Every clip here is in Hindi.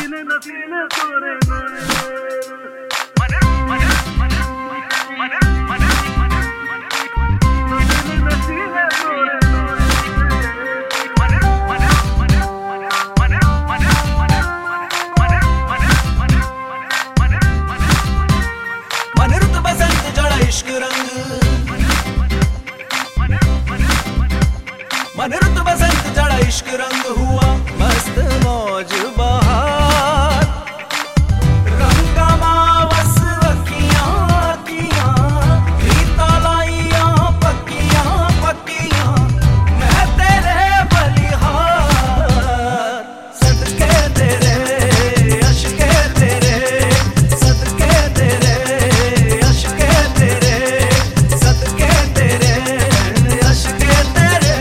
नसीले नसीले तोरे मन रुत बसंत चढ़ा इश्क रंग हुआ मस्त मौज बहार रंगा मावस अखियां अखियां रीता लाइयां पक्कियां पक्कियां मैं तेरे बलिहार सदके तेरे अशके तेरे सदके तेरे अशके तेरे सदके तेरे अशके तेरे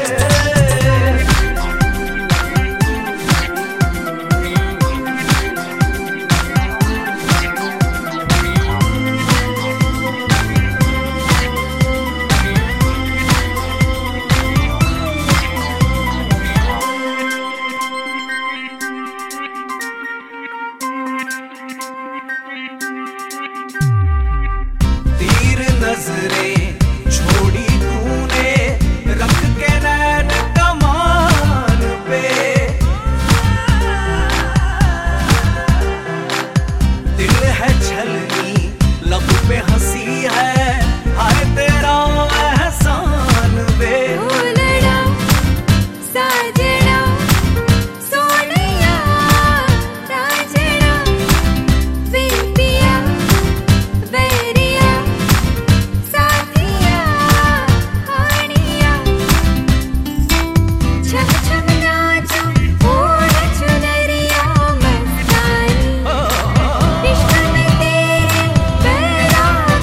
नजरें छोड़ी तूने रख के नैन कमान पे दिल है छलनी लब पे हंसी है हाय तेरा एहसान वे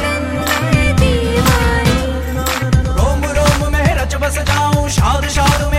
शाद शाद